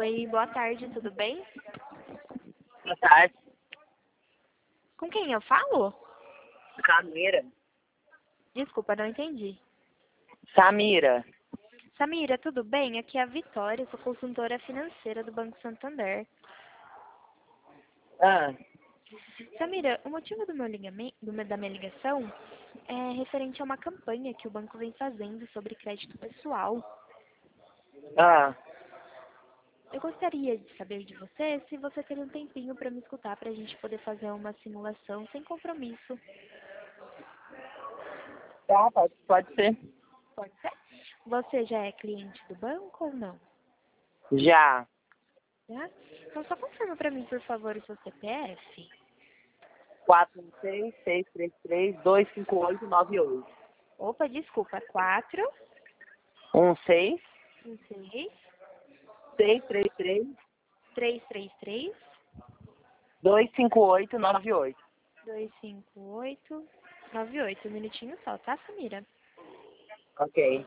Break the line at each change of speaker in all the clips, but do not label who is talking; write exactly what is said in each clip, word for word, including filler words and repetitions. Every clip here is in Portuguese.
Oi, boa tarde, tudo bem?
Boa tarde,
Com quem eu falo?
Samira.
Desculpa, não entendi.
Samira.
Samira, tudo bem? Aqui é a Vitória, sou consultora financeira do Banco Santander.
Ah,
Samira, o motivo do meu ligamento, do meu- da minha ligação é referente a uma campanha que o banco vem fazendo sobre crédito pessoal.
ah,
Eu gostaria de saber de você se você teria um tempinho para me escutar para a gente poder fazer uma simulação sem compromisso.
tá, pode, pode ser.
Pode ser? Você já é cliente do banco ou não?
Já.
Já? Então só confirma para mim, por favor, o seu C P F.
quatro um seis, seis três três, dois cinco oito, nove oito.
Opa, desculpa, quatro,
um seis,
um seis,
seis três três,
três três três,
dois cinco oito, nove oito.
dois cinco oito, nove oito. Um minutinho só, tá, Samira?
Ok.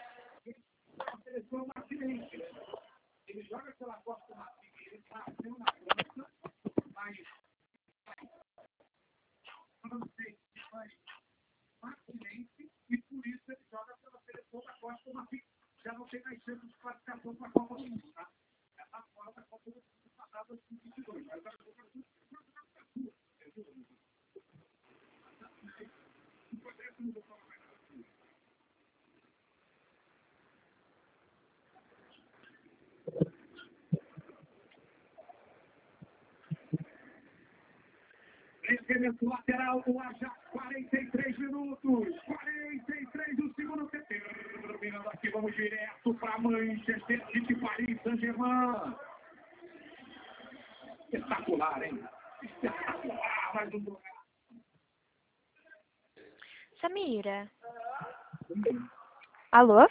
Lançamento lateral do Ajax, quarenta e três minutos, quarenta e três do segundo tempo. Terminando aqui, vamos direto para Manchester City, Paris Saint-Germain. Espetacular, hein? Espetacular, mais um lugar.
Samira? Alô?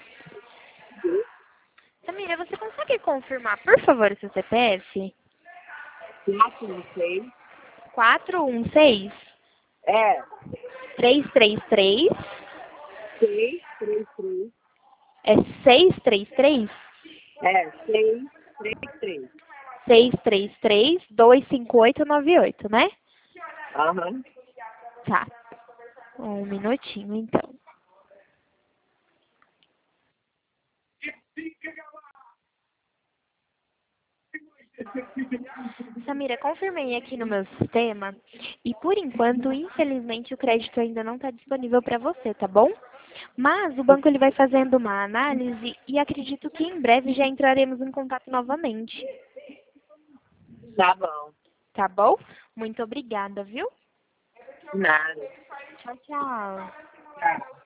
Samira, você consegue confirmar, por favor, o seu C P F?
quatro um seis.
quatro um seis,
É,
três três três,
seis três três.
é seis três três,
É, seis três três.
seis três três, dois cinco oito, nove oito, né?
Aham.
Tá. Um minutinho, então. Samira, confirmei aqui no meu sistema e, por enquanto, infelizmente, o crédito ainda não está disponível para você, tá bom? Mas o banco ele vai fazendo uma análise e acredito que em breve já entraremos em contato novamente,
Tá bom.
tá bom? Muito obrigada, viu?
Nada.
Tchau, tchau.
Tá.